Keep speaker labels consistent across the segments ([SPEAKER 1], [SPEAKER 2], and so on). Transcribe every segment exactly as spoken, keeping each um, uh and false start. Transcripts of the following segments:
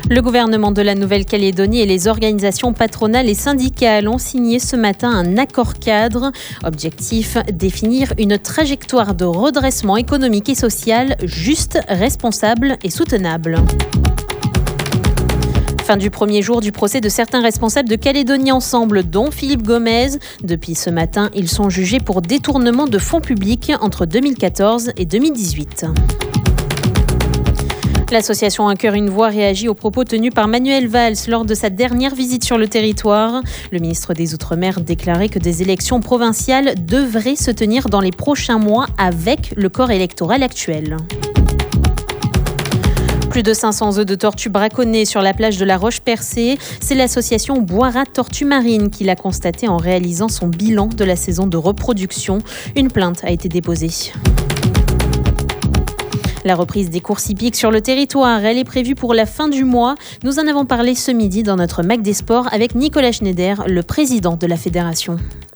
[SPEAKER 1] Le gouvernement de la Nouvelle-Calédonie et les organisations patronales et syndicales ont signé ce matin un accord cadre. Objectif, définir une trajectoire de redressement économique et social juste, responsable et soutenable. Fin du premier jour du procès de certains responsables de Calédonie Ensemble, dont Philippe Gomez. Depuis ce matin, ils sont jugés pour détournement de fonds publics entre deux mille quatorze et deux mille dix-huit. L'association Un cœur, une voix réagit aux propos tenus par Manuel Valls lors de sa dernière visite sur le territoire. Le ministre des Outre-mer déclarait que des élections provinciales devraient se tenir dans les prochains mois avec le corps électoral actuel. Plus de cinq cents œufs de tortue braconnés sur la plage de la Roche-Percée. C'est l'association Boira Tortue Marine qui l'a constaté en réalisant son bilan de la saison de reproduction. Une plainte a été déposée. La reprise des courses hippiques sur le territoire, elle est prévue pour la fin du mois. Nous en avons parlé ce midi dans notre Mac des Sports avec Nicolas Schneider, le président de la fédération.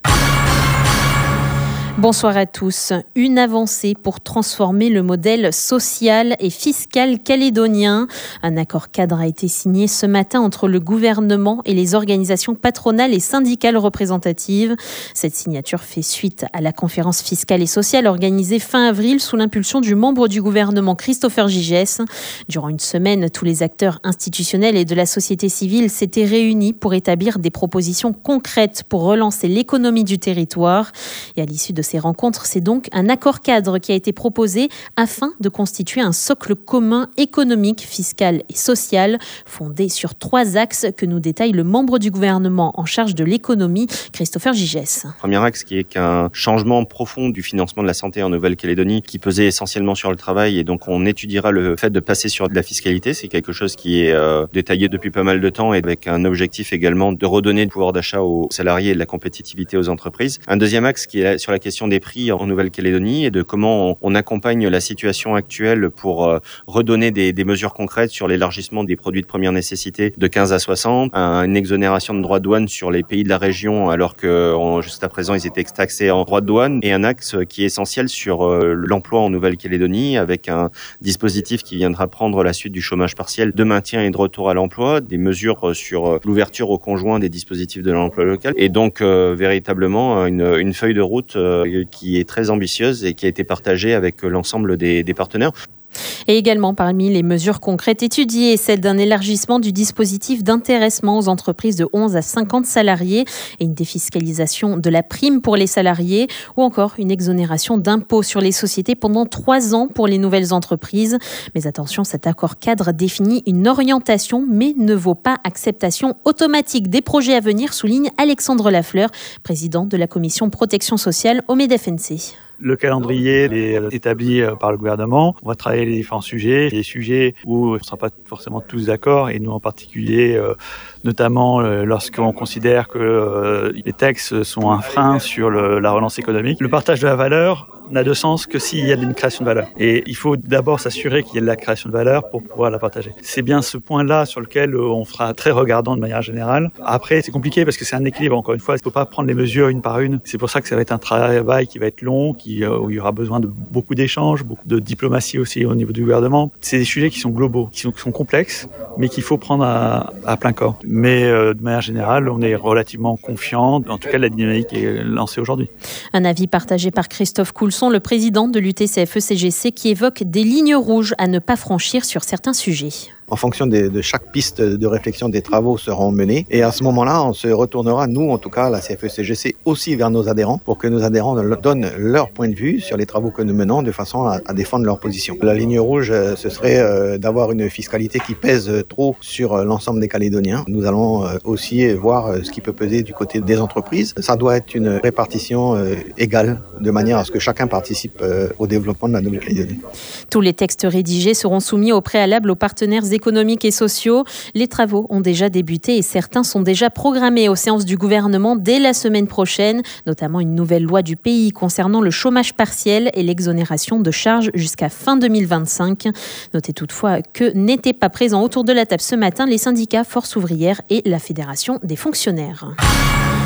[SPEAKER 1] Bonsoir à tous. Une avancée pour transformer le modèle social et fiscal calédonien. Un accord cadre a été signé ce matin entre le gouvernement et les organisations patronales et syndicales représentatives. Cette signature fait suite à la conférence fiscale et sociale organisée fin avril sous l'impulsion du membre du gouvernement Christopher Gigès. Durant une semaine, tous les acteurs institutionnels et de la société civile s'étaient réunis pour établir des propositions concrètes pour relancer l'économie du territoire. Et à l'issue de ces rencontres, c'est donc un accord cadre qui a été proposé afin de constituer un socle commun économique, fiscal et social fondé sur trois axes que nous détaille le membre du gouvernement en charge de l'économie, Christopher Gigès.
[SPEAKER 2] Premier axe qui est qu'un changement profond du financement de la santé en Nouvelle-Calédonie qui pesait essentiellement sur le travail, et donc on étudiera le fait de passer sur de la fiscalité. C'est quelque chose qui est euh, détaillé depuis pas mal de temps et avec un objectif également de redonner le pouvoir d'achat aux salariés et de la compétitivité aux entreprises. Un deuxième axe qui est sur la question des prix en Nouvelle-Calédonie et de comment on accompagne la situation actuelle pour redonner des, des mesures concrètes sur l'élargissement des produits de première nécessité de quinze à soixante, une exonération de droits de douane sur les pays de la région alors que jusqu'à présent ils étaient taxés en droits de douane, et un axe qui est essentiel sur l'emploi en Nouvelle-Calédonie avec un dispositif qui viendra prendre la suite du chômage partiel de maintien et de retour à l'emploi, des mesures sur l'ouverture aux conjoints des dispositifs de l'emploi local, et donc euh, véritablement une, une feuille de route euh, qui est très ambitieuse et qui a été partagée avec l'ensemble des, des partenaires.
[SPEAKER 1] Et également parmi les mesures concrètes étudiées, celle d'un élargissement du dispositif d'intéressement aux entreprises de onze à cinquante salariés et une défiscalisation de la prime pour les salariés, ou encore une exonération d'impôts sur les sociétés pendant trois ans pour les nouvelles entreprises. Mais attention, cet accord cadre définit une orientation mais ne vaut pas acceptation automatique des projets à venir, souligne Alexandre Lafleur, président de la commission protection sociale au MEDEF-N C.
[SPEAKER 3] Le calendrier est établi par le gouvernement. On va travailler les différents sujets, les sujets où on ne sera pas forcément tous d'accord, et nous en particulier, euh, notamment euh, lorsqu'on considère que euh, les textes sont un frein sur le, la relance économique. Le partage de la valeur n'a de sens que s'il y a une création de valeur. Et il faut d'abord s'assurer qu'il y ait de la création de valeur pour pouvoir la partager. C'est bien ce point-là sur lequel on fera très regardant de manière générale. Après, c'est compliqué parce que c'est un équilibre. Encore une fois, il ne faut pas prendre les mesures une par une. C'est pour ça que ça va être un travail qui va être long, qui, où il y aura besoin de beaucoup d'échanges, beaucoup de diplomatie aussi au niveau du gouvernement. C'est des sujets qui sont globaux, qui sont, qui sont complexes, mais qu'il faut prendre à, à plein corps. Mais euh, de manière générale, on est relativement confiant. En tout cas, la dynamique est lancée aujourd'hui.
[SPEAKER 1] Un avis partagé par Christophe Coulson, le président de l'U T C F E C G C, qui évoque des lignes rouges à ne pas franchir sur certains sujets.
[SPEAKER 4] En fonction de, de chaque piste de réflexion, des travaux seront menés. Et à ce moment-là, on se retournera, nous, en tout cas, la C F E C G C, aussi vers nos adhérents, pour que nos adhérents donnent leur point de vue sur les travaux que nous menons, de façon à, à défendre leur position. La ligne rouge, ce serait euh, d'avoir une fiscalité qui pèse trop sur euh, l'ensemble des Calédoniens. Nous allons euh, aussi voir euh, ce qui peut peser du côté des entreprises. Ça doit être une répartition euh, égale, de manière à ce que chacun participe euh, au développement de la Nouvelle-Calédonie.
[SPEAKER 1] Tous les textes rédigés seront soumis au préalable aux partenaires économiques et sociaux. Les travaux ont déjà débuté et certains sont déjà programmés aux séances du gouvernement dès la semaine prochaine, notamment une nouvelle loi du pays concernant le chômage partiel et l'exonération de charges jusqu'à fin deux mille vingt-cinq. Notez toutefois que n'étaient pas présents autour de la table ce matin les syndicats Force ouvrière et la Fédération des fonctionnaires.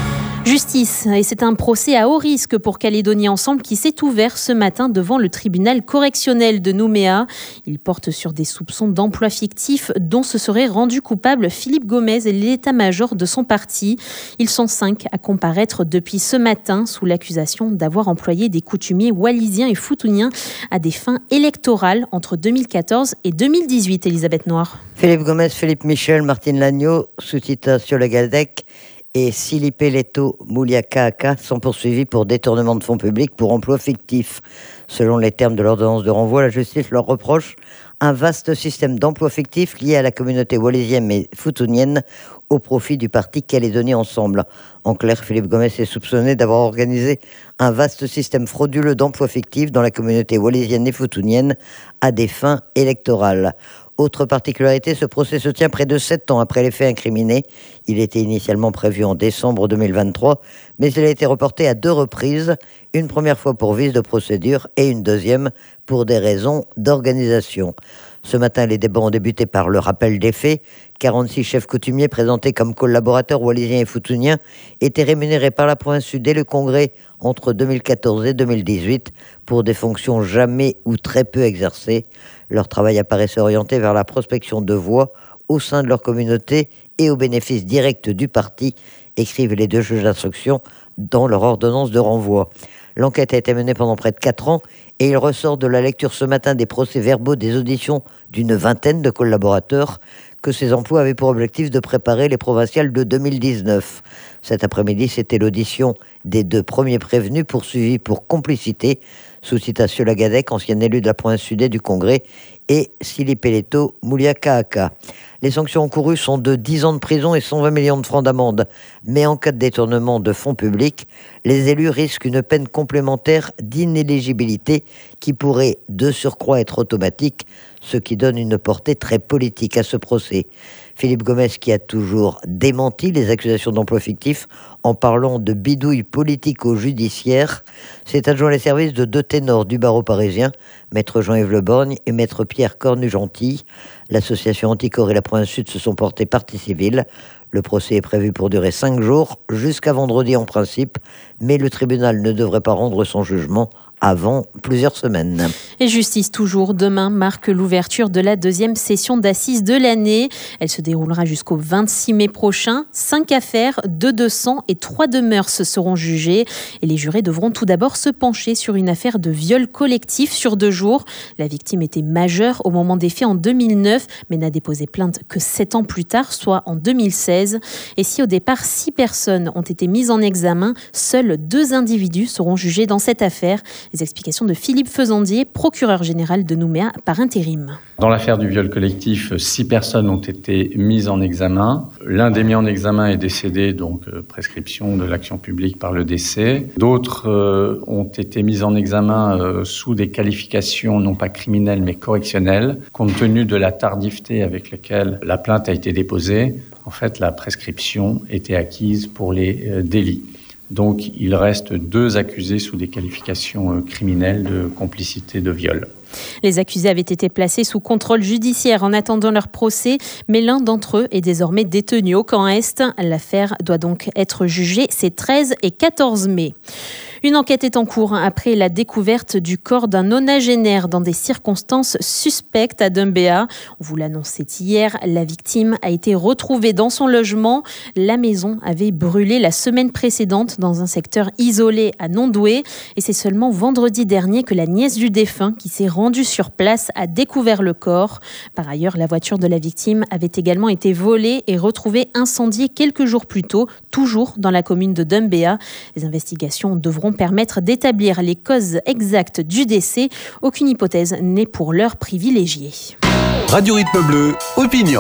[SPEAKER 1] Justice, et c'est un procès à haut risque pour Calédonie Ensemble qui s'est ouvert ce matin devant le tribunal correctionnel de Nouméa. Il porte sur des soupçons d'emploi fictif dont se serait rendu coupable Philippe Gomez et l'état-major de son parti. Ils sont cinq à comparaître depuis ce matin sous l'accusation d'avoir employé des coutumiers wallisiens et futuniens à des fins électorales entre deux mille quatorze et deux mille dix-huit. Elisabeth Noir.
[SPEAKER 5] Philippe Gomez, Philippe Michel, Martine Lagneau, Soutita Siolagadec et Silipe Leto Mouliakaaka sont poursuivis pour détournement de fonds publics pour emploi fictif. Selon les termes de l'ordonnance de renvoi, la justice leur reproche un vaste système d'emploi fictif lié à la communauté wallisienne et futunienne au profit du parti Calédonie Ensemble. En clair, Philippe Gomez est soupçonné d'avoir organisé un vaste système frauduleux d'emploi fictif dans la communauté wallisienne et futunienne à des fins électorales. Autre particularité, ce procès se tient près de sept ans après les faits incriminés. Il était initialement prévu en décembre deux mille vingt-trois, mais il a été reporté à deux reprises, une première fois pour vice de procédure et une deuxième pour des raisons d'organisation. Ce matin, les débats ont débuté par le rappel des faits. quarante-six chefs coutumiers présentés comme collaborateurs wallisiens et futuniens étaient rémunérés par la province sud et le Congrès entre deux mille quatorze et deux mille dix-huit pour des fonctions jamais ou très peu exercées. Leur travail apparaissait orienté vers la prospection de voix au sein de leur communauté et au bénéfice direct du parti, écrivent les deux juges d'instruction dans leur ordonnance de renvoi. L'enquête a été menée pendant près de quatre ans et il ressort de la lecture ce matin des procès-verbaux des auditions d'une vingtaine de collaborateurs que ces emplois avaient pour objectif de préparer les provinciales de deux mille dix-neuf. Cet après-midi, c'était l'audition des deux premiers prévenus poursuivis pour complicité, Soutita Siolagadec, ancien élu de la province sud et du Congrès, et Silipe Leto Mouliakaaka. Les sanctions encourues sont de dix ans de prison et cent vingt millions de francs d'amende. Mais en cas de détournement de fonds publics, les élus risquent une peine complémentaire d'inéligibilité qui pourrait de surcroît être automatique, ce qui donne une portée très politique à ce procès. Philippe Gomez, qui a toujours démenti les accusations d'emploi fictif en parlant de bidouille politico-judiciaire, s'est adjoint les services de deux ténors du barreau parisien, maître Jean-Yves Le Borgne et maître Pierre Cornu-Gentil. L'association Anticorps et la province sud se sont portés partie civile. Le procès est prévu pour durer cinq jours, jusqu'à vendredi en principe, mais le tribunal ne devrait pas rendre son jugement avant plusieurs semaines.
[SPEAKER 1] Et justice toujours, demain marque l'ouverture de la deuxième session d'assises de l'année. Elle se déroulera jusqu'au vingt-six mai prochain. Cinq affaires, deux de sang et trois de mœurs seront jugées. Et les jurés devront tout d'abord se pencher sur une affaire de viol collectif sur deux jours. La victime était majeure au moment des faits en deux mille neuf, mais n'a déposé plainte que sept ans plus tard, soit en deux mille seize. Et si au départ six personnes ont été mises en examen, seuls deux individus seront jugés dans cette affaire. Les explications de Philippe Faisandier, procureur général de Nouméa par intérim.
[SPEAKER 6] Dans l'affaire du viol collectif, six personnes ont été mises en examen. L'un des mis en examen est décédé, donc euh, prescription de l'action publique par le décès. D'autres euh, ont été mises en examen euh, sous des qualifications non pas criminelles mais correctionnelles. Compte tenu de la tardiveté avec laquelle la plainte a été déposée, en fait, la prescription était acquise pour les euh, délits. Donc, il reste deux accusés sous des qualifications criminelles de complicité de viol.
[SPEAKER 1] Les accusés avaient été placés sous contrôle judiciaire en attendant leur procès, mais l'un d'entre eux est désormais détenu au camp Est. L'affaire doit donc être jugée ces treize et quatorze mai. Une enquête est en cours après la découverte du corps d'un nonagénaire dans des circonstances suspectes à Doumbéa. On vous l'annonçait hier, la victime a été retrouvée dans son logement. La maison avait brûlé la semaine précédente dans un secteur isolé à Nondoué. Et c'est seulement vendredi dernier que la nièce du défunt, qui s'est rendue sur place, a découvert le corps. Par ailleurs, la voiture de la victime avait également été volée et retrouvée incendiée quelques jours plus tôt, toujours dans la commune de Doumbéa. Les investigations devront permettre d'établir les causes exactes du décès. Aucune hypothèse n'est pour l'heure privilégiée.
[SPEAKER 7] Radio Rythme Bleu, opinion.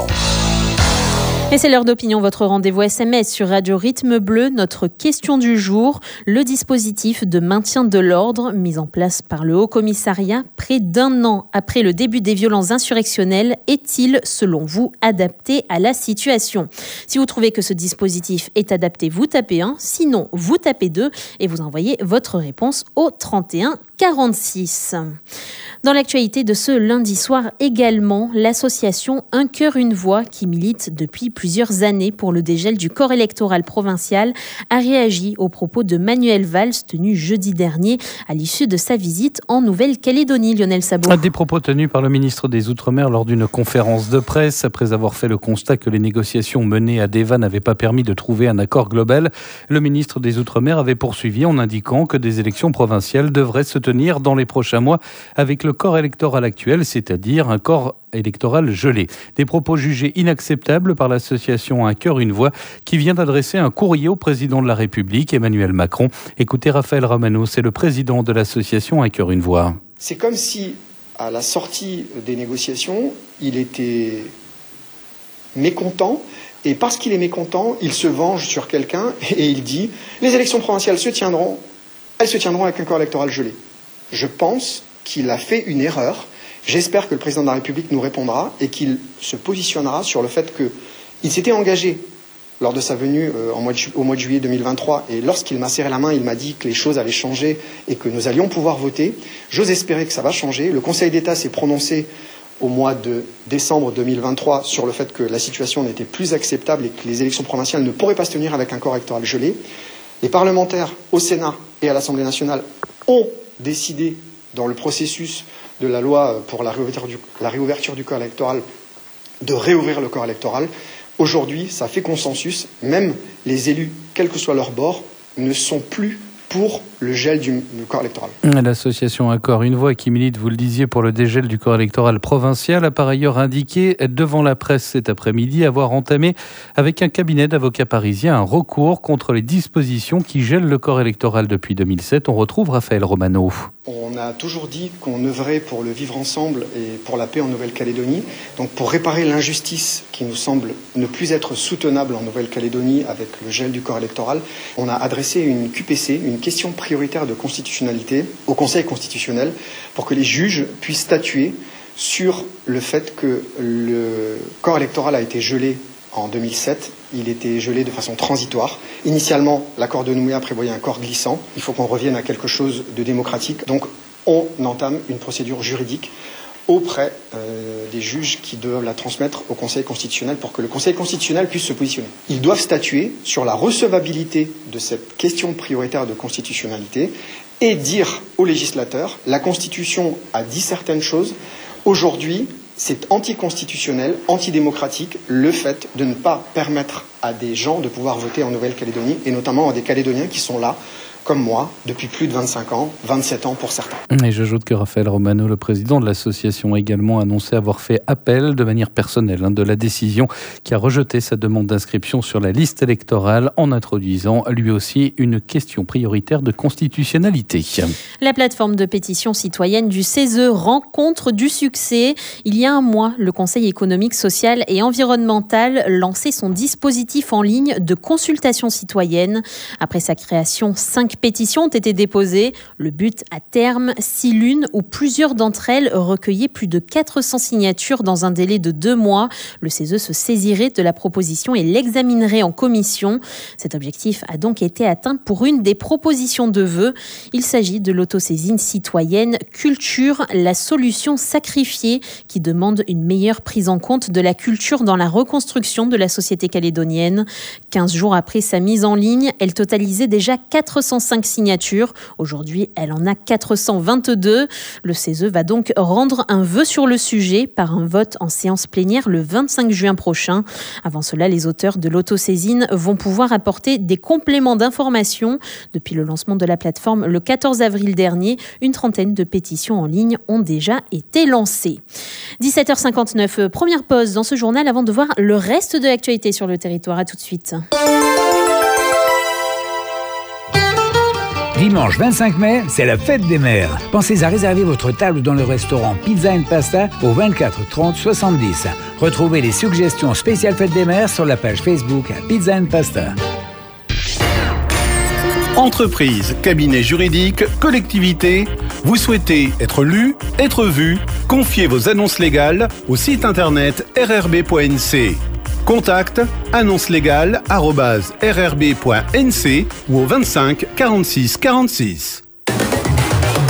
[SPEAKER 1] Et c'est l'heure d'opinion, votre rendez-vous S M S sur Radio Rythme Bleu. Notre question du jour, le dispositif de maintien de l'ordre mis en place par le Haut-Commissariat près d'un an après le début des violences insurrectionnelles est-il, selon vous, adapté à la situation ? Si vous trouvez que ce dispositif est adapté, vous tapez un, sinon vous tapez deux et vous envoyez votre réponse au trente et un quarante-six. Dans l'actualité de ce lundi soir également, l'association Un cœur, une voix, qui milite depuis plusieurs années pour le dégel du corps électoral provincial, a réagi aux propos de Manuel Valls tenu jeudi dernier à l'issue de sa visite en Nouvelle-Calédonie. Lionel Sabot.
[SPEAKER 8] Des propos tenus par le ministre des Outre-mer lors d'une conférence de presse après avoir fait le constat que les négociations menées à Deva n'avaient pas permis de trouver un accord global. Le ministre des Outre-mer avait poursuivi en indiquant que des élections provinciales devraient se tenir dans les prochains mois avec le corps électoral actuel, c'est-à-dire un corps électoral gelé. Des propos jugés inacceptables par l'association Un cœur, une voix qui vient d'adresser un courrier au président de la République, Emmanuel Macron. Écoutez Raphaël Romano, c'est le président de l'association Un cœur, une voix.
[SPEAKER 9] C'est comme si, à la sortie des négociations, il était mécontent. Et parce qu'il est mécontent, il se venge sur quelqu'un et il dit « Les élections provinciales se tiendront, elles se tiendront avec un corps électoral gelé ». Je pense qu'il a fait une erreur. J'espère que le président de la République nous répondra et qu'il se positionnera sur le fait qu'il s'était engagé lors de sa venue euh, en mois de ju- au mois de juillet deux mille vingt-trois. Et lorsqu'il m'a serré la main, il m'a dit que les choses allaient changer et que nous allions pouvoir voter. J'ose espérer que ça va changer. Le Conseil d'État s'est prononcé au mois de décembre deux mille vingt-trois sur le fait que la situation n'était plus acceptable et que les élections provinciales ne pourraient pas se tenir avec un corps électoral gelé. Les parlementaires au Sénat et à l'Assemblée nationale ont décidé dans le processus de la loi pour la réouverture du, la réouverture du corps électoral de réouvrir le corps électoral. Aujourd'hui, ça fait consensus. Même les élus, quel que soit leur bord, ne sont plus pour le gel du, du corps électoral.
[SPEAKER 8] L'association Un corps, une voix qui milite, vous le disiez, pour le dégel du corps électoral provincial a par ailleurs indiqué devant la presse cet après-midi avoir entamé avec un cabinet d'avocats parisiens un recours contre les dispositions qui gèlent le corps électoral depuis deux mille sept. On retrouve Raphaël Romano.
[SPEAKER 9] On a toujours dit qu'on œuvrait pour le vivre ensemble et pour la paix en Nouvelle-Calédonie. Donc pour réparer l'injustice qui nous semble ne plus être soutenable en Nouvelle-Calédonie avec le gel du corps électoral, on a adressé une Q P C, une question prioritaire de constitutionnalité au Conseil constitutionnel pour que les juges puissent statuer sur le fait que le corps électoral a été gelé en deux mille sept. Il était gelé de façon transitoire. Initialement, l'accord de Nouméa prévoyait un corps glissant. Il faut qu'on revienne à quelque chose de démocratique. Donc, on entame une procédure juridique auprès euh, des juges qui doivent la transmettre au Conseil constitutionnel pour que le Conseil constitutionnel puisse se positionner. Ils doivent statuer sur la recevabilité de cette question prioritaire de constitutionnalité et dire aux législateurs, la Constitution a dit certaines choses. Aujourd'hui, c'est anticonstitutionnel, antidémocratique, le fait de ne pas permettre à des gens de pouvoir voter en Nouvelle-Calédonie, et notamment à des Calédoniens qui sont là, comme moi, depuis plus de vingt-cinq ans, vingt-sept ans pour certains.
[SPEAKER 8] Et j'ajoute que Raphaël Romano, le président de l'association, a également annoncé avoir fait appel de manière personnelle hein, de la décision qui a rejeté sa demande d'inscription sur la liste électorale en introduisant lui aussi une question prioritaire de constitutionnalité.
[SPEAKER 1] La plateforme de pétition citoyenne du C E S E rencontre du succès. Il y a un mois, le Conseil économique, social et environnemental lançait son dispositif en ligne de consultation citoyenne. Après sa création, cinq pétitions ont été déposées. Le but, à terme, si l'une ou plusieurs d'entre elles recueillaient plus de quatre cents signatures dans un délai de deux mois, le C E S E se saisirait de la proposition et l'examinerait en commission. Cet objectif a donc été atteint pour une des propositions de vœux. Il s'agit de l'autosaisine citoyenne Culture, la solution sacrifiée, qui demande une meilleure prise en compte de la culture dans la reconstruction de la société calédonienne. quinze jours après sa mise en ligne, elle totalisait déjà quatre cent cinq signatures. Aujourd'hui, elle en a quatre cent vingt-deux. Le C E S E va donc rendre un vœu sur le sujet par un vote en séance plénière le vingt-cinq juin prochain. Avant cela, les auteurs de l'autosaisine vont pouvoir apporter des compléments d'information. Depuis le lancement de la plateforme le quatorze avril dernier, une trentaine de pétitions en ligne ont déjà été lancées. dix-sept heures cinquante-neuf, première pause dans ce journal avant de voir le reste de l'actualité sur le territoire. À tout de suite.
[SPEAKER 10] Dimanche vingt-cinq mai, c'est la fête des mères. Pensez à réserver votre table dans le restaurant Pizza and Pasta au vingt-quatre trente soixante-dix. Retrouvez les suggestions spéciales fête des mères sur la page Facebook Pizza and Pasta.
[SPEAKER 7] Entreprise, cabinet juridique, collectivité, vous souhaitez être lu, être vu, confiez vos annonces légales au site internet r r b point n c. Contact annonce légale arobase r r b point n c ou au vingt-cinq quarante-six quarante-six.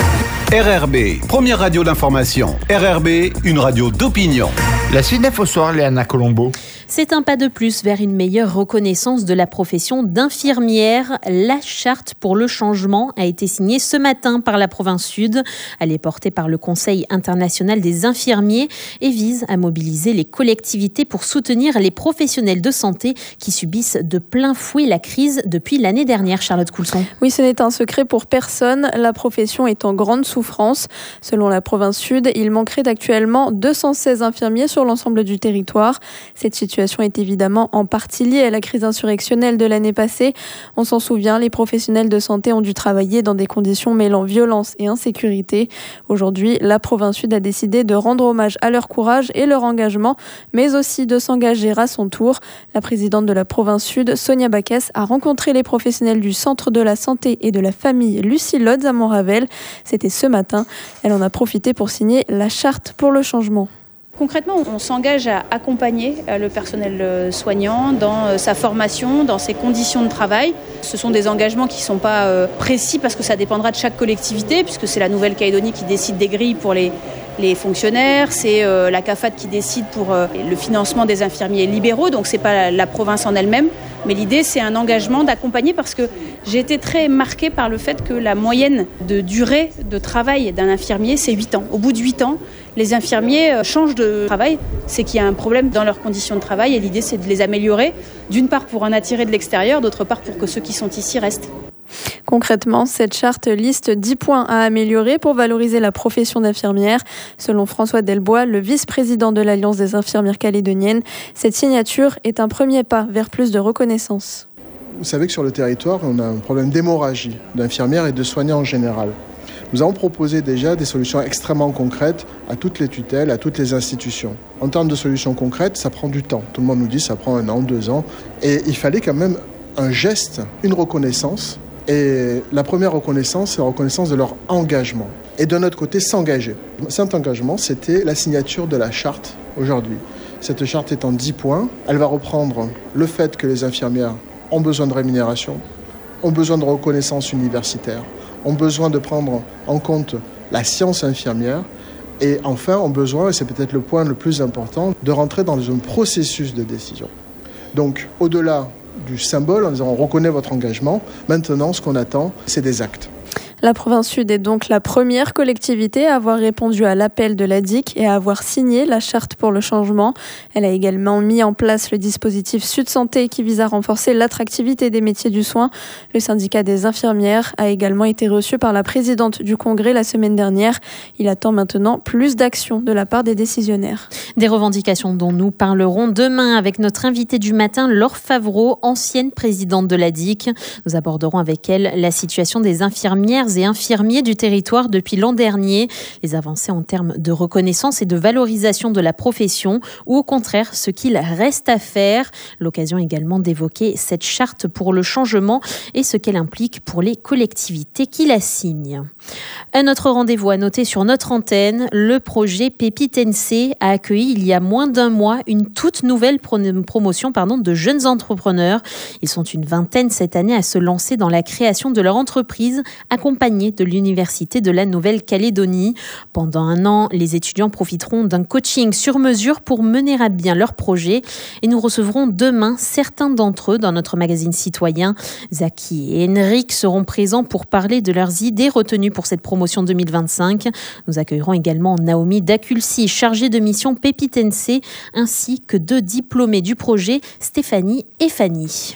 [SPEAKER 7] R R B, première radio d'information. R R B, une radio d'opinion.
[SPEAKER 11] La suite d'info soir, Léana Colombo.
[SPEAKER 1] C'est un pas de plus vers une meilleure reconnaissance de la profession d'infirmière. La charte pour le changement a été signée ce matin par la province Sud. Elle est portée par le Conseil international des infirmiers et vise à mobiliser les collectivités pour soutenir les professionnels de santé qui subissent de plein fouet la crise depuis l'année dernière. Charlotte Coulson.
[SPEAKER 12] Oui, ce n'est un secret pour personne. La profession est en grande souffrance. Selon la province Sud, il manquerait actuellement deux cent seize infirmiers sur l'ensemble du territoire. Cette situation est évidemment en partie liée à la crise insurrectionnelle de l'année passée. On s'en souvient, les professionnels de santé ont dû travailler dans des conditions mêlant violence et insécurité. Aujourd'hui, la province Sud a décidé de rendre hommage à leur courage et leur engagement, mais aussi de s'engager à son tour. La présidente de la province Sud, Sonia Backès, a rencontré les professionnels du Centre de la santé et de la famille Lucie Lodz à Montravel. C'était ce matin. Elle en a profité pour signer la charte pour le changement.
[SPEAKER 13] Concrètement, on s'engage à accompagner le personnel soignant dans sa formation, dans ses conditions de travail. Ce sont des engagements qui ne sont pas précis parce que ça dépendra de chaque collectivité, puisque c'est la Nouvelle-Calédonie qui décide des grilles pour les, les fonctionnaires, c'est la CAFAT qui décide pour le financement des infirmiers libéraux, donc ce n'est pas la, la province en elle-même. Mais l'idée, c'est un engagement d'accompagner parce que j'ai été très marquée par le fait que la moyenne de durée de travail d'un infirmier, c'est huit ans. Au bout de huit ans, les infirmiers changent de travail. C'est qu'il y a un problème dans leurs conditions de travail et l'idée, c'est de les améliorer. D'une part, pour en attirer de l'extérieur, d'autre part, pour que ceux qui sont ici restent.
[SPEAKER 12] Concrètement, cette charte liste dix points à améliorer pour valoriser la profession d'infirmière. Selon François Delbois, le vice-président de l'Alliance des infirmières calédoniennes, cette signature est un premier pas vers plus de reconnaissance.
[SPEAKER 14] Vous savez que sur le territoire, on a un problème d'hémorragie d'infirmières et de soignants en général. Nous avons proposé déjà des solutions extrêmement concrètes à toutes les tutelles, à toutes les institutions. En termes de solutions concrètes, ça prend du temps. Tout le monde nous dit que ça prend un an, deux ans. Et il fallait quand même un geste, une reconnaissance. Et la première reconnaissance, c'est la reconnaissance de leur engagement. Et de notre côté, s'engager. Cet engagement, c'était la signature de la charte aujourd'hui. Cette charte est en dix points. Elle va reprendre le fait que les infirmières ont besoin de rémunération, ont besoin de reconnaissance universitaire, ont besoin de prendre en compte la science infirmière et enfin ont besoin, et c'est peut-être le point le plus important, de rentrer dans un processus de décision. Donc, au-delà du symbole, en disant on reconnaît votre engagement, maintenant ce qu'on attend, c'est des actes.
[SPEAKER 12] La province Sud est donc la première collectivité à avoir répondu à l'appel de l'A D I C et à avoir signé la charte pour le changement. Elle a également mis en place le dispositif Sud Santé qui vise à renforcer l'attractivité des métiers du soin. Le syndicat des infirmières a également été reçu par la présidente du Congrès la semaine dernière. Il attend maintenant plus d'actions de la part des décisionnaires.
[SPEAKER 1] Des revendications dont nous parlerons demain avec notre invitée du matin, Laure Favreau, ancienne présidente de l'A D I C. Nous aborderons avec elle la situation des infirmières et infirmiers du territoire depuis l'an dernier, les avancées en termes de reconnaissance et de valorisation de la profession ou au contraire ce qu'il reste à faire. L'occasion également d'évoquer cette charte pour le changement et ce qu'elle implique pour les collectivités qui la signent. Un autre rendez-vous à noter sur notre antenne, le projet Pépite N C a accueilli il y a moins d'un mois une toute nouvelle promotion pardon, de jeunes entrepreneurs. Ils sont une vingtaine cette année à se lancer dans la création de leur entreprise accompagnée de l'Université de la Nouvelle-Calédonie. Pendant un an, les étudiants profiteront d'un coaching sur mesure pour mener à bien leur projet et nous recevrons demain certains d'entre eux dans notre magazine citoyen. Zaki et Henrik seront présents pour parler de leurs idées retenues pour cette promotion deux mille vingt-cinq. Nous accueillerons également Naomi Daculsi, chargée de mission Pépite N C, ainsi que deux diplômés du projet, Stéphanie et Fanny.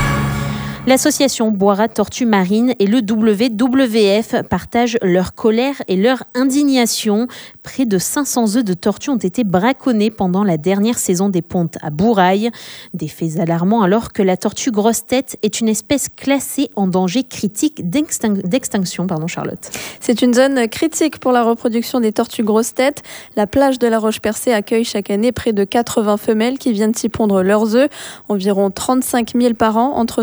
[SPEAKER 1] L'association Boira Tortue Marine et le W W F partagent leur colère et leur indignation. Près de cinq cents œufs de tortue ont été braconnés pendant la dernière saison des pontes à Bourail. Des faits alarmants alors que la tortue grosse-tête est une espèce classée en danger critique d'extin- d'extinction. Pardon, Charlotte.
[SPEAKER 12] C'est une zone critique pour la reproduction des tortues grosses-têtes. La plage de la Roche-Percée accueille chaque année près de quatre-vingts femelles qui viennent y pondre leurs œufs. Environ trente-cinq mille par an entre novembre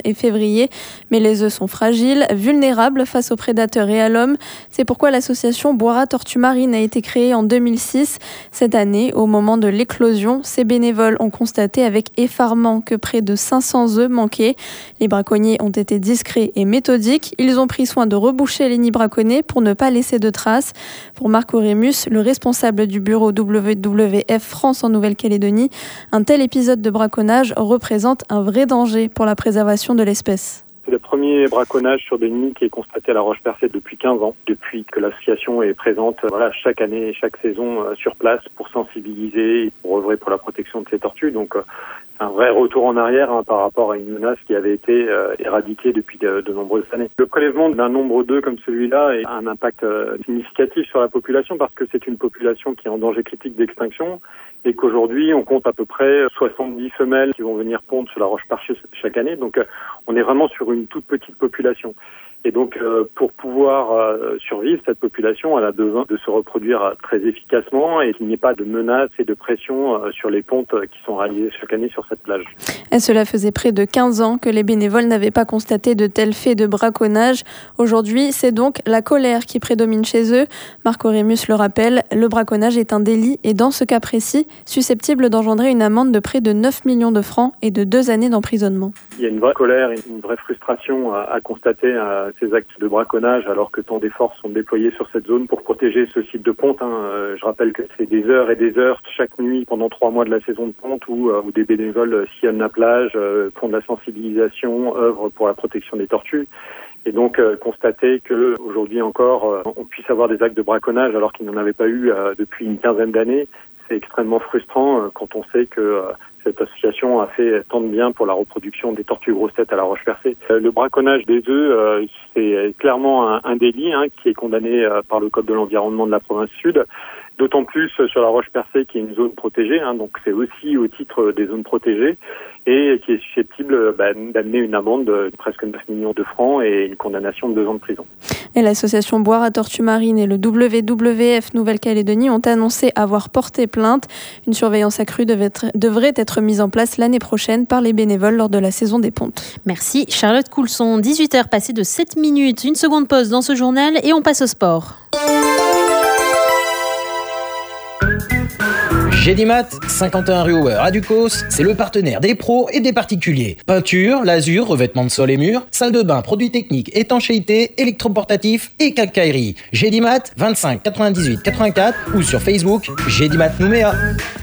[SPEAKER 12] et février. Mais les œufs sont fragiles, vulnérables face aux prédateurs et à l'homme. C'est pourquoi l'association Boira Tortue Marine a été créée en deux mille six. Cette année, au moment de l'éclosion, ces bénévoles ont constaté avec effarement que près de cinq cents œufs manquaient. Les braconniers ont été discrets et méthodiques. Ils ont pris soin de reboucher les nids braconnés pour ne pas laisser de traces. Pour Marc Aurémus, le responsable du bureau W W F France en Nouvelle-Calédonie, un tel épisode de braconnage représente un vrai danger pour la préservation de l'espèce.
[SPEAKER 15] C'est le premier braconnage sur des nids qui est constaté à La Roche-Percée depuis quinze ans, depuis que l'association est présente voilà, chaque année, chaque saison euh, sur place pour sensibiliser et pour œuvrer pour la protection de ces tortues. Donc euh, c'est un vrai retour en arrière hein, par rapport à une menace qui avait été euh, éradiquée depuis de, de nombreuses années. Le prélèvement d'un nombre d'œufs comme celui-là a un impact euh, significatif sur la population parce que c'est une population qui est en danger critique d'extinction et qu'aujourd'hui on compte à peu près soixante-dix femelles qui vont venir pondre sur La Roche-Percée chaque année. Donc euh, on est vraiment sur une toute petite population. Et donc, euh, pour pouvoir euh, survivre, cette population, elle a besoin de se reproduire euh, très efficacement et qu'il n'y ait pas de menaces et de pression euh, sur les pontes euh, qui sont réalisées chaque année sur cette plage.
[SPEAKER 12] Et cela faisait près de quinze ans que les bénévoles n'avaient pas constaté de tels faits de braconnage. Aujourd'hui, c'est donc la colère qui prédomine chez eux. Marc Aurémus le rappelle, le braconnage est un délit et dans ce cas précis, susceptible d'engendrer une amende de près de neuf millions de francs et de deux années d'emprisonnement.
[SPEAKER 15] Il y a une vraie colère et une vraie frustration à, à constater à ces actes de braconnage alors que tant d'efforts sont déployés sur cette zone pour protéger ce site de ponte. Hein. Euh, je rappelle que c'est des heures et des heures chaque nuit pendant trois mois de la saison de ponte où, euh, où des bénévoles sillonnent la plage, euh, font de la sensibilisation, œuvrent pour la protection des tortues. Et donc euh, constater que aujourd'hui encore euh, on puisse avoir des actes de braconnage alors qu'il n'y en avait pas eu euh, depuis une quinzaine d'années, c'est extrêmement frustrant euh, quand on sait que euh, cette association a fait tant de bien pour la reproduction des tortues grosses têtes à La Roche-Percée. Euh, le braconnage des œufs, euh, c'est clairement un, un délit hein, qui est condamné euh, par le Code de l'environnement de la province sud. D'autant plus euh, sur La Roche-Percée qui est une zone protégée, hein, donc c'est aussi au titre des zones protégées et qui est susceptible bah, d'amener une amende de presque neuf millions de francs et une condamnation de deux ans de prison.
[SPEAKER 12] Et l'association Boira Tortue Marine et le W W F Nouvelle-Calédonie ont annoncé avoir porté plainte. Une surveillance accrue devait être, devrait être mise en place l'année prochaine par les bénévoles lors de la saison des pontes.
[SPEAKER 1] Merci Charlotte Coulson. dix-huit heures passées de sept minutes. Une seconde pause dans ce journal et on passe au sport.
[SPEAKER 16] Gédimat, cinquante et un rue Hauer à Ducos, c'est le partenaire des pros et des particuliers. Peinture, lasure, revêtement de sol et murs, salle de bain, produits techniques, étanchéité, électroportatif et quincaillerie. Gédimat, vingt-cinq quatre-vingt-dix-huit quatre-vingt-quatre ou sur Facebook, Gédimat Nouméa.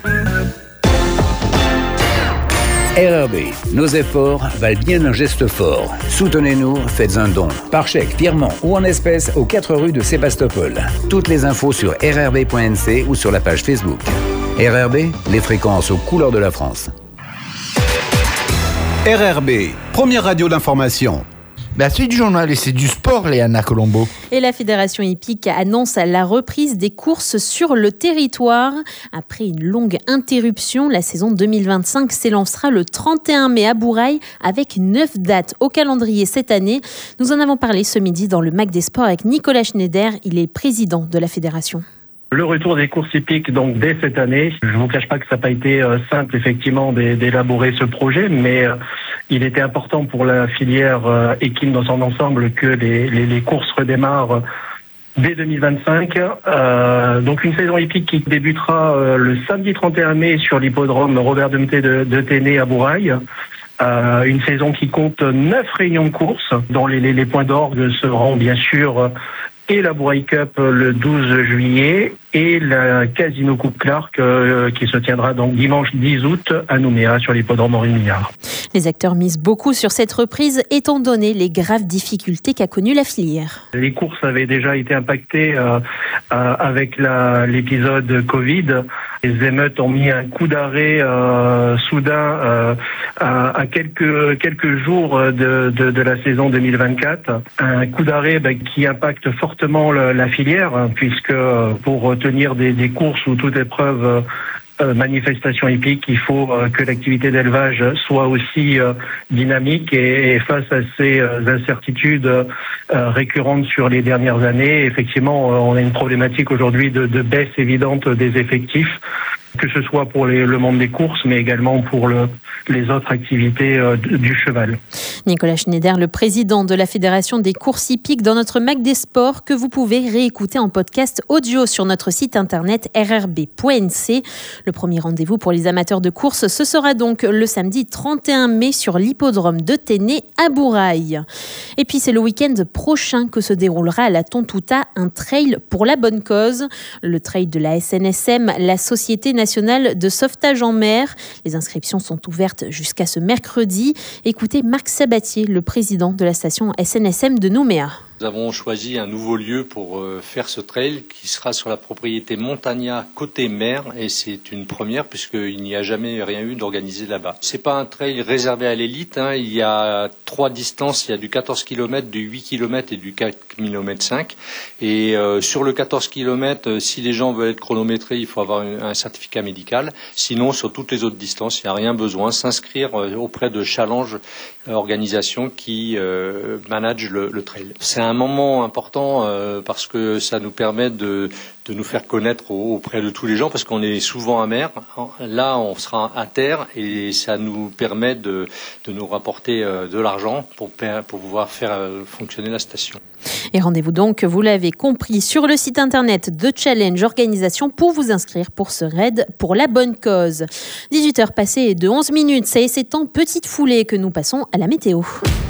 [SPEAKER 10] R R B, nos efforts valent bien un geste fort. Soutenez-nous, faites un don. Par chèque, virement ou en espèces aux quatre rues de Sébastopol. Toutes les infos sur r r b point n c ou sur la page Facebook. R R B, les fréquences aux couleurs de la France.
[SPEAKER 7] R R B, première radio d'information.
[SPEAKER 11] La suite du journal, et c'est du sport, Léana Colombo.
[SPEAKER 1] Et la Fédération hippique annonce la reprise des courses sur le territoire. Après une longue interruption, la saison deux mille vingt-cinq s'élancera le trente et un mai à Bourail avec neuf dates au calendrier cette année. Nous en avons parlé ce midi dans le Mac des Sports avec Nicolas Schneider. Il est président de la Fédération.
[SPEAKER 17] Le retour des courses hippiques donc dès cette année. Je vous cache pas que ça n'a pas été euh, simple effectivement d'élaborer ce projet, mais euh, il était important pour la filière euh, équine dans son ensemble que les, les, les courses redémarrent dès deux mille vingt-cinq. Euh, donc une saison hippique qui débutera euh, le samedi trente et un mai sur l'hippodrome Robert Demté de, de Téné à Bourail. Euh, une saison qui compte neuf réunions de courses dont les, les, les points d'orgue seront bien sûr euh, et la Bourail Cup le douze juillet et la Casino Coupe Clark euh, qui se tiendra donc dimanche dix août à Nouméa sur l'hippodrome Henri Milliard.
[SPEAKER 1] Les acteurs misent beaucoup sur cette reprise étant donné les graves difficultés qu'a connues la filière.
[SPEAKER 17] Les courses avaient déjà été impactées euh, euh, avec la, l'épisode Covid. Les émeutes ont mis un coup d'arrêt euh, soudain euh, à, à quelques quelques jours de, de, de la saison deux mille vingt-quatre. Un coup d'arrêt ben, qui impacte fortement la, la filière hein, puisque pour tenir des, des courses ou toute épreuve euh, manifestation hippique, il faut euh, que l'activité d'élevage soit aussi euh, dynamique et, et face à ces euh, incertitudes euh, récurrentes sur les dernières années, effectivement, euh, on a une problématique aujourd'hui de, de baisse évidente des effectifs. que ce soit pour les, le monde des courses, mais également pour le, les autres activités euh, du cheval.
[SPEAKER 1] Nicolas Schneider, le président de la Fédération des courses hippiques, dans notre Mag des Sports, que vous pouvez réécouter en podcast audio sur notre site internet r r b point n c. Le premier rendez-vous pour les amateurs de course, ce sera donc le samedi trente et un mai sur l'hippodrome de Téné à Bourail. Et puis c'est le week-end prochain que se déroulera à la Tontouta un trail pour la bonne cause. Le trail de la S N S M, la Société nationale de sauvetage en mer. Les inscriptions sont ouvertes jusqu'à ce mercredi. Écoutez Marc Sabatier, le président de la station S N S M de Nouméa.
[SPEAKER 18] Nous avons choisi un nouveau lieu pour euh, faire ce trail qui sera sur la propriété Montagna côté mer et c'est une première puisqu'il n'y a jamais rien eu d'organisé là-bas. C'est pas un trail réservé à l'élite, hein. Il y a trois distances, il y a du quatorze kilomètres, du huit kilomètres et du quatre kilomètres cinq et euh, sur le quatorze kilomètres, si les gens veulent être chronométrés, il faut avoir un, un certificat médical. Sinon, sur toutes les autres distances, il n'y a rien besoin. S'inscrire euh, auprès de Challenge euh, Organisation qui euh, manage le, le trail. C'est un moment important euh, parce que ça nous permet de, de nous faire connaître auprès de tous les gens parce qu'on est souvent à mer. Là, on sera à terre et ça nous permet de, de nous rapporter euh, de l'argent pour, pour pouvoir faire euh, fonctionner la station.
[SPEAKER 1] Et rendez-vous donc, vous l'avez compris, sur le site internet de Challenge Organisation pour vous inscrire pour ce raid pour la bonne cause. dix-huit heures passées de onze minutes, ça y est, c'est en petite foulée que nous passons à la météo.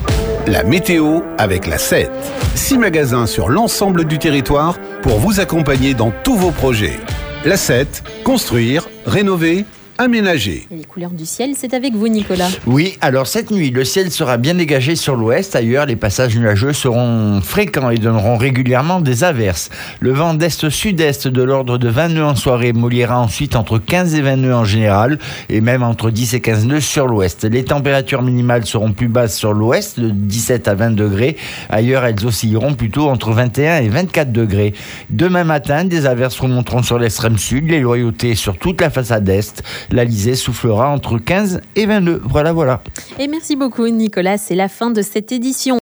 [SPEAKER 7] La météo avec la sept. Six magasins sur l'ensemble du territoire pour vous accompagner dans tous vos projets. La sept, construire, rénover, aménager.
[SPEAKER 1] Et les couleurs du ciel, c'est avec vous, Nicolas.
[SPEAKER 11] Oui, alors cette nuit, le ciel sera bien dégagé sur l'ouest. Ailleurs, les passages nuageux seront fréquents et donneront régulièrement des averses. Le vent d'est-sud-est de l'ordre de vingt nœuds en soirée mouillera ensuite entre quinze et vingt nœuds en général et même entre dix et quinze nœuds sur l'ouest. Les températures minimales seront plus basses sur l'ouest, de dix-sept à vingt degrés. Ailleurs, elles oscilleront plutôt entre vingt et un et vingt-quatre degrés. Demain matin, des averses remonteront sur l'extrême sud, les loyautés sur toute la façade est. L'Alizé soufflera entre quinze et vingt nœuds. Voilà, voilà.
[SPEAKER 1] Et merci beaucoup, Nicolas. C'est la fin de cette édition.